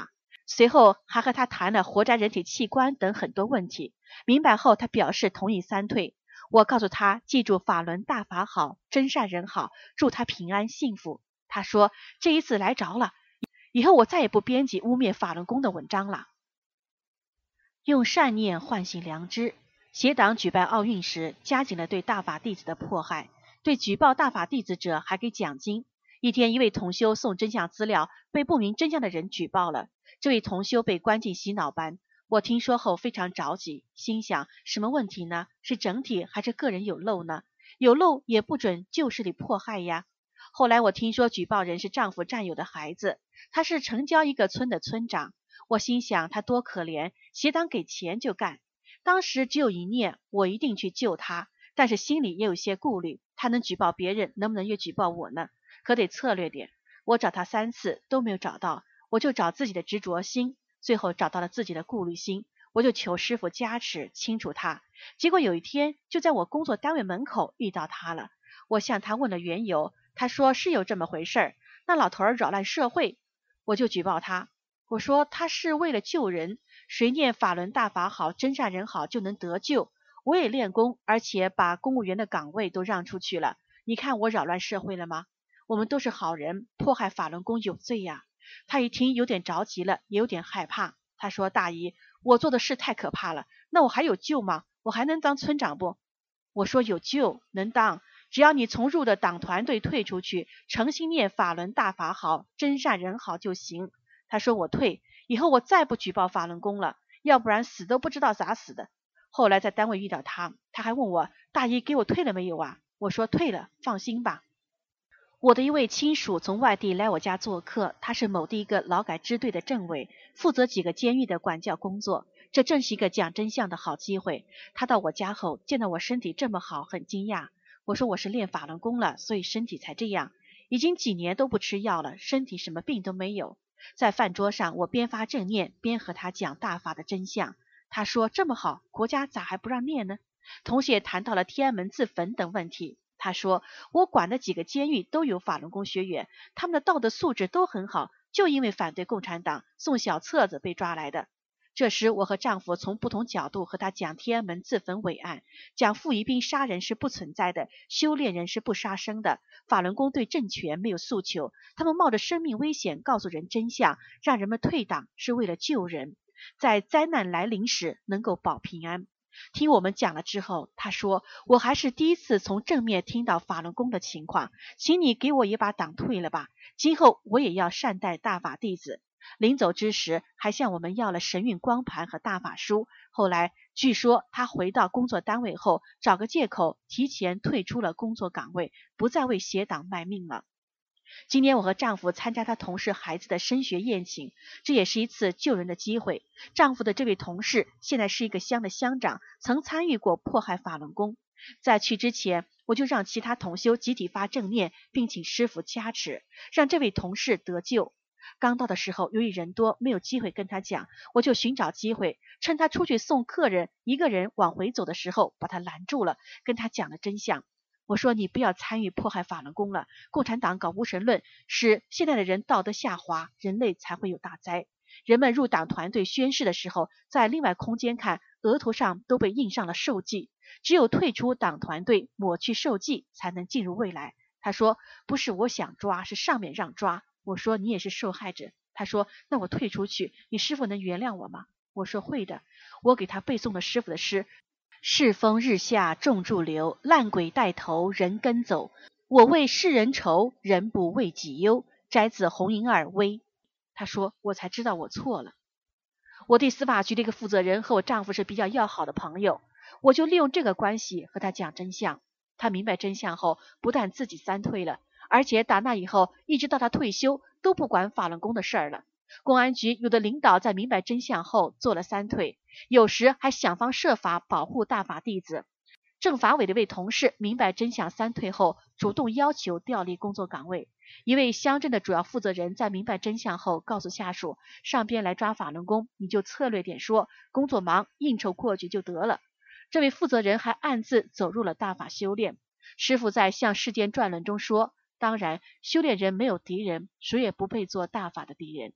Speaker 4: 随后还和他谈了活摘人体器官等很多问题。明白后，他表示同意三退。我告诉他记住法轮大法好，真善人好，祝他平安幸福。他说这一次来着了，以后我再也不编辑污蔑法轮功的文章了。用善念唤醒良知。协党举办奥运时，加紧了对大法弟子的迫害，对举报大法弟子者还给奖金。一天，一位同修送真相资料，被不明真相的人举报了。这位同修被关进洗脑班。我听说后非常着急，心想什么问题呢？是整体还是个人有漏呢？有漏也不准旧势力迫害呀。后来我听说举报人是丈夫战友的孩子，他是城郊一个村的村长。我心想他多可怜，协党给钱就干。当时只有一念，我一定去救他，但是心里也有些顾虑，他能举报别人，能不能也举报我呢？可得策略点。我找他三次都没有找到，我就找自己的执着心，最后找到了自己的顾虑心，我就求师父加持清除他。结果有一天就在我工作单位门口遇到他了，我向他问了缘由，他说是有这么回事儿，那老头儿扰乱社会。我就举报他，我说他是为了救人，谁念法轮大法好，真善人好就能得救。我也练功，而且把公务员的岗位都让出去了，你看我扰乱社会了吗？我们都是好人，迫害法轮功有罪呀。他一听有点着急了，也有点害怕。他说大姨，我做的事太可怕了，那我还有救吗？我还能当村长不？我说有救，能当，只要你从入的党团队退出去，诚心念法轮大法好，真善人好就行。他说我退，以后我再不举报法轮功了，要不然死都不知道咋死的。后来在单位遇到他，他还问我大姨给我退了没有啊？我说退了，放心吧。我的一位亲属从外地来我家做客，他是某地一个劳改支队的政委，负责几个监狱的管教工作。这正是一个讲真相的好机会。他到我家后见到我身体这么好，很惊讶。我说我是练法轮功了，所以身体才这样，已经几年都不吃药了，身体什么病都没有。在饭桌上，我边发正念边和他讲大法的真相。他说这么好，国家咋还不让念呢？同时也谈到了天安门自焚等问题。他说我管的几个监狱都有法轮功学员，他们的道德素质都很好，就因为反对共产党送小册子被抓来的。这时我和丈夫从不同角度和他讲天安门自焚伟案，讲傅宜宾杀人是不存在的，修炼人是不杀生的，法轮功对政权没有诉求，他们冒着生命危险告诉人真相，让人们退党是为了救人，在灾难来临时能够保平安。听我们讲了之后，他说我还是第一次从正面听到法轮功的情况，请你给我也把党退了吧，今后我也要善待大法弟子。临走之时还向我们要了神韵光盘和大法书。后来据说他回到工作单位后，找个借口提前退出了工作岗位，不再为协党卖命了。今年我和丈夫参加他同事孩子的升学宴请，这也是一次救人的机会。丈夫的这位同事现在是一个乡的乡长，曾参与过迫害法轮功。在去之前，我就让其他同修集体发正念，并请师父加持，让这位同事得救。刚到的时候，由于人多，没有机会跟他讲，我就寻找机会，趁他出去送客人，一个人往回走的时候，把他拦住了，跟他讲了真相。我说你不要参与迫害法轮功了，共产党搞无神论，使现在的人道德下滑，人类才会有大灾。人们入党团队宣誓的时候，在另外空间看，额头上都被印上了授记，只有退出党团队，抹去授记，才能进入未来。他说不是我想抓，是上面让抓。我说你也是受害者。他说那我退出去，你师父能原谅我吗？我说会的。我给他背诵了师父的诗，世风日下众驻留，烂鬼带头人跟走，我为世人愁，人不为己忧，摘自红银二微。他说我才知道我错了。我对司法局的一个负责人和我丈夫是比较要好的朋友，我就利用这个关系和他讲真相。他明白真相后，不但自己三退了，而且打那以后一直到他退休都不管法轮功的事儿了。公安局有的领导在明白真相后做了三退，有时还想方设法保护大法弟子。政法委的一位同事明白真相三退后，主动要求调离工作岗位。一位乡镇的主要负责人在明白真相后告诉下属，上边来抓法轮功，你就策略点说，工作忙应酬过去就得了。这位负责人还暗自走入了大法修炼。师父在《向世间传论》中说，当然修炼人没有敌人，谁也不配做大法的敌人。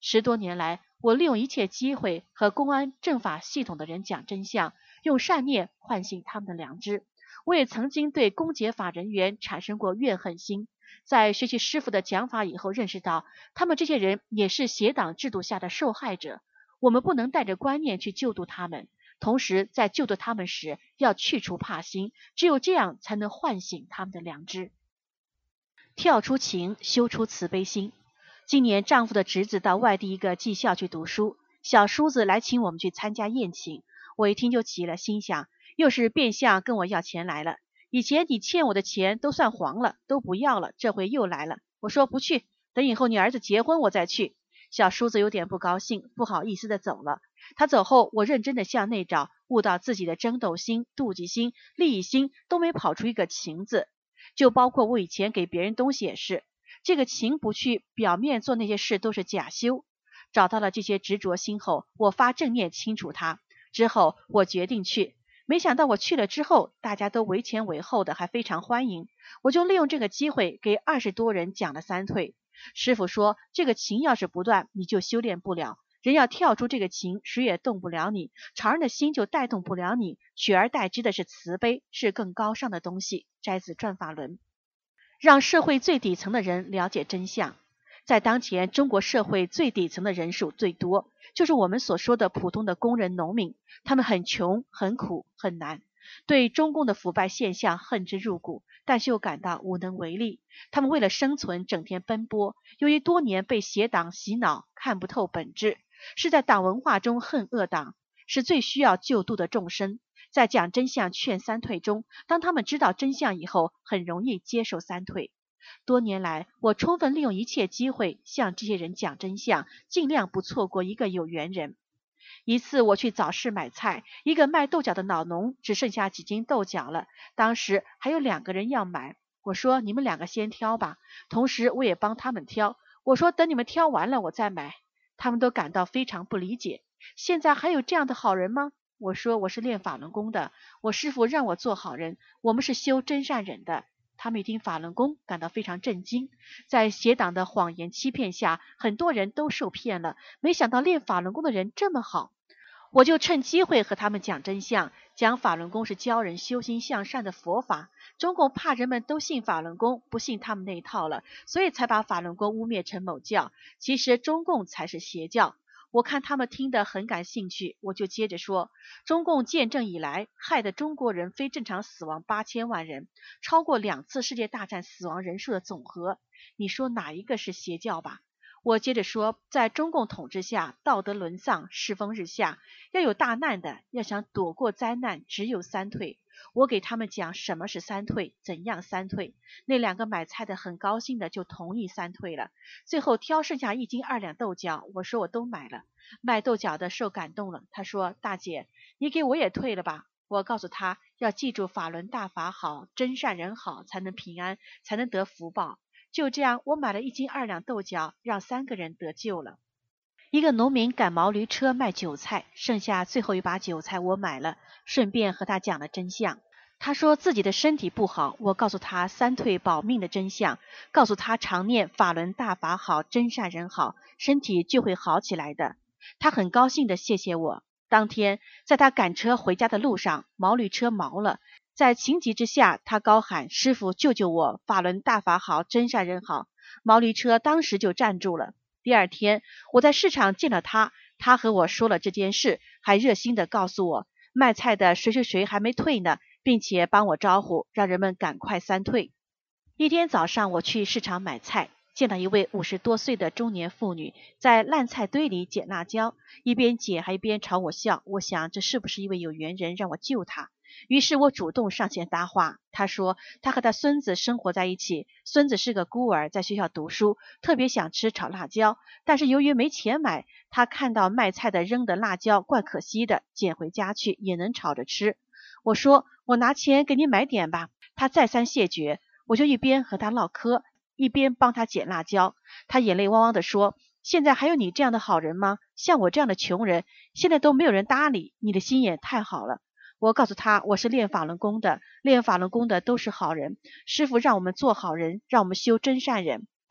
Speaker 4: 十多年来，我利用一切机会和公安政法系统的人讲真相，用善念唤醒他们的良知。我也曾经对公检法人员产生过怨恨心，在学习师父的讲法以后，认识到他们这些人也是邪党制度下的受害者，我们不能带着观念去救度他们，同时在救度他们时要去除怕心，只有这样才能唤醒他们的良知。跳出情，修出慈悲心。今年丈夫的侄子到外地一个技校去读书，小叔子来请我们去参加宴请，我一听就急了，心想又是变相跟我要钱来了，以前你欠我的钱都算黄了，都不要了，这回又来了。我说不去，等以后你儿子结婚我再去。小叔子有点不高兴，不好意思的走了。他走后，我认真的向内找，悟到自己的争斗心、妒忌心、利益心都没跑出一个情字，就包括我以前给别人东西也是，这个情不去，表面做那些事都是假修。找到了这些执着心后，我发正念清除它。之后我决定去，没想到我去了之后，大家都为前为后的，还非常欢迎。我就利用这个机会给二十多人讲了三退。师父说，这个情要是不断，你就修炼不了。人要跳出这个情，谁也动不了你，常人的心就带动不了你，取而代之的是慈悲，是更高尚的东西。摘自转法轮。让社会最底层的人了解真相。在当前中国社会最底层的人数最多，就是我们所说的普通的工人农民，他们很穷很苦很难，对中共的腐败现象恨之入骨，但是又感到无能为力。他们为了生存整天奔波，由于多年被邪党洗脑，看不透本质，是在党文化中恨恶党，是最需要救度的众生。在讲真相劝三退中，当他们知道真相以后，很容易接受三退。多年来，我充分利用一切机会向这些人讲真相，尽量不错过一个有缘人。一次我去早市买菜，一个卖豆角的老农只剩下几斤豆角了，当时还有两个人要买，我说你们两个先挑吧，同时我也帮他们挑，我说等你们挑完了我再买。他们都感到非常不理解，现在还有这样的好人吗？我说我是练法轮功的，我师父让我做好人，我们是修真善忍的。他们一听法轮功感到非常震惊，在邪党的谎言欺骗下，很多人都受骗了，没想到练法轮功的人这么好。我就趁机会和他们讲真相，讲法轮功是教人修心向善的佛法。中共怕人们都信法轮功，不信他们那一套了，所以才把法轮功污蔑成某教，其实中共才是邪教。我看他们听得很感兴趣，我就接着说，中共建政以来，害得中国人非正常死亡八千万人，超过两次世界大战死亡人数的总和，你说哪一个是邪教吧？我接着说，在中共统治下，道德沦丧，世风日下，要有大难的，要想躲过灾难，只有三退。我给他们讲什么是三退，怎样三退。那两个买菜的很高兴的就同意三退了。最后挑剩下一斤二两豆角，我说我都买了。卖豆角的受感动了，他说大姐，你给我也退了吧。我告诉他要记住法轮大法好，真善人好，才能平安，才能得福报。就这样，我买了一斤二两豆角，让三个人得救了。一个农民赶毛驴车卖韭菜，剩下最后一把韭菜我买了，顺便和他讲了真相。他说自己的身体不好，我告诉他三退保命的真相，告诉他常念法轮大法好，真善人好，身体就会好起来的。他很高兴的谢谢我。当天在他赶车回家的路上，毛驴车毛了，在情急之下，他高喊师父救救我，法轮大法好，真善人好。毛驴车当时就站住了。第二天我在市场见了他，他和我说了这件事，还热心的告诉我卖菜的谁谁谁还没退呢，并且帮我招呼让人们赶快三退。一天早上我去市场买菜，见到一位五十多岁的中年妇女在烂菜堆里捡辣椒，一边捡还一边朝我笑，我想这是不是一位有缘人让我救她。于是我主动上前搭话，他说他和他孙子生活在一起，孙子是个孤儿，在学校读书，特别想吃炒辣椒，但是由于没钱买，他看到卖菜的扔的辣椒怪可惜的，捡回家去也能炒着吃。我说我拿钱给你买点吧，他再三谢绝，我就一边和他唠嗑，一边帮他捡辣椒。他眼泪汪汪地说，现在还有你这样的好人吗？像我这样的穷人，现在都没有人搭理，你的心也太好了。我告诉他我是练法轮功的，练法轮功的都是好人，师父让我们做好人，让我们修真善忍。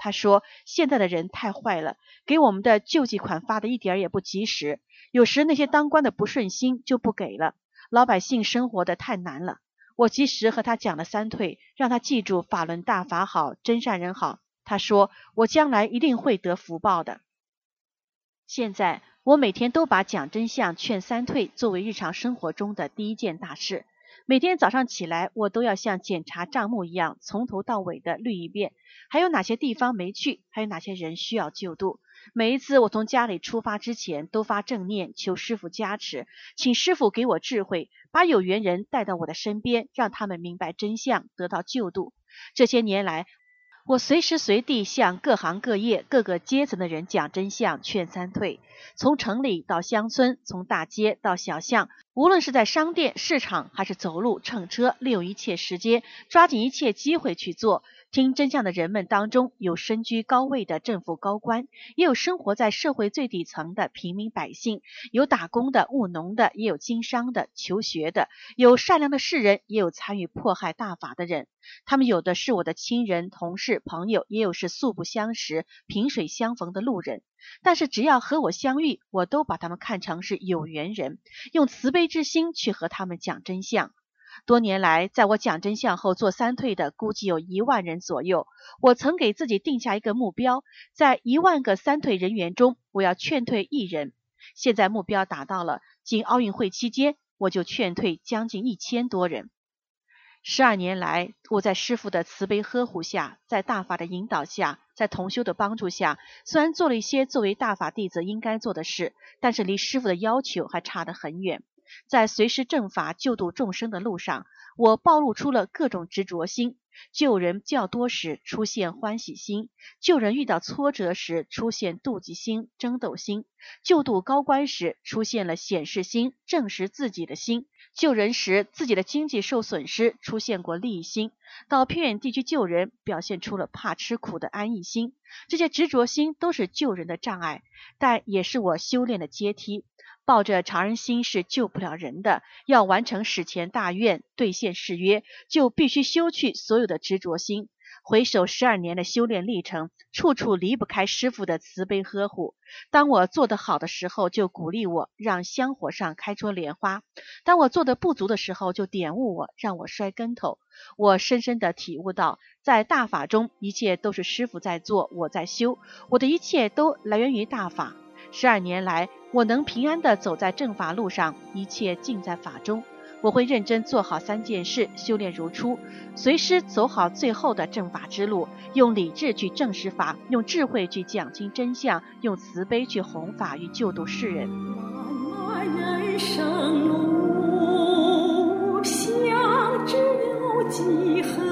Speaker 4: 他说现在的人太坏了，给我们的救济款发的一点也不及时，有时那些当官的不顺心就不给了，老百姓生活的太难了。我及时和他讲了三退，让他记住法轮大法好，真善人好。他说我将来一定会得福报的。现在我每天都把讲真相劝三退作为日常生活中的第一件大事，每天早上起来我都要像检查账目一样从头到尾的捋一遍，还有哪些地方没去，还有哪些人需要救度。每一次我从家里出发之前都发正念，求师父加持，请师父给我智慧，把有缘人带到我的身边，让他们明白真相，得到救度。这些年来我随时随地向各行各业各个阶层的人讲真相劝三退，从城里到乡村，从大街到小巷，无论是在商店市场还是走路乘车，利用一切时间，抓紧一切机会去做。听真相的人们当中，有身居高位的政府高官，也有生活在社会最底层的平民百姓，有打工的务农的，也有经商的求学的，有善良的世人，也有参与迫害大法的人。他们有的是我的亲人同事朋友，也有是素不相识萍水相逢的路人，但是只要和我相遇，我都把他们看成是有缘人，用慈悲之心去和他们讲真相。多年来，在我讲真相后做三退的估计有一万人左右。我曾给自己定下一个目标，在一万个三退人员中，我要劝退一人。现在目标达到了，仅奥运会期间，我就劝退将近一千多人。十二年来，我在师父的慈悲呵护下，在大法的引导下，在同修的帮助下，虽然做了一些作为大法弟子应该做的事，但是离师父的要求还差得很远。在随时正法救度众生的路上，我暴露出了各种执着心。救人较多时出现欢喜心，救人遇到挫折时出现妒忌心、争斗心，救度高官时出现了显示心、证实自己的心，救人时自己的经济受损失出现过利益心，到偏远地区救人表现出了怕吃苦的安逸心。这些执着心都是救人的障碍，但也是我修炼的阶梯。抱着常人心是救不了人的，要完成史前大愿，兑现誓约，就必须修去所有的执着心。回首十二年的修炼历程，处处离不开师父的慈悲呵护。当我做得好的时候，就鼓励我，让香火上开出莲花；当我做得不足的时候，就点悟我，让我摔跟头。我深深地体悟到，在大法中，一切都是师父在做，我在修，我的一切都来源于大法。十二年来，我能平安地走在正法路上，一切尽在法中。我会认真做好三件事，修炼如初，随时走好最后的正法之路，用理智去证实法，用智慧去讲清真相，用慈悲去弘法与救度世人。
Speaker 5: 漫漫人生路，相知有几何？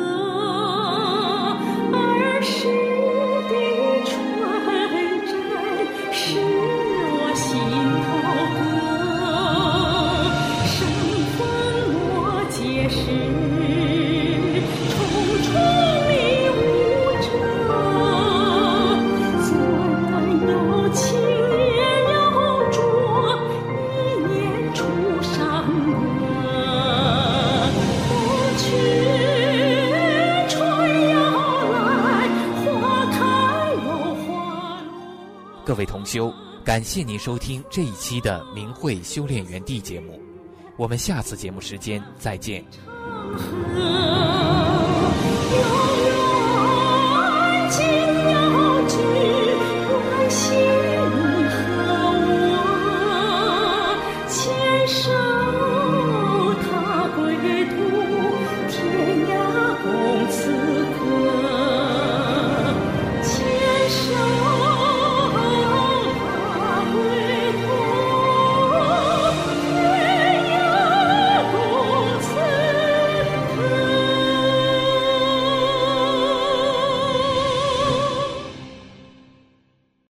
Speaker 5: 儿时的纯真是我心头歌，生分莫解释，重重迷雾者，做人有情也要着，一念出山河。冬去春要来，花开又花落。
Speaker 2: 各位同修，感谢您收听这一期的明慧修炼园地节目，我们下次节目时间再见。
Speaker 5: 河有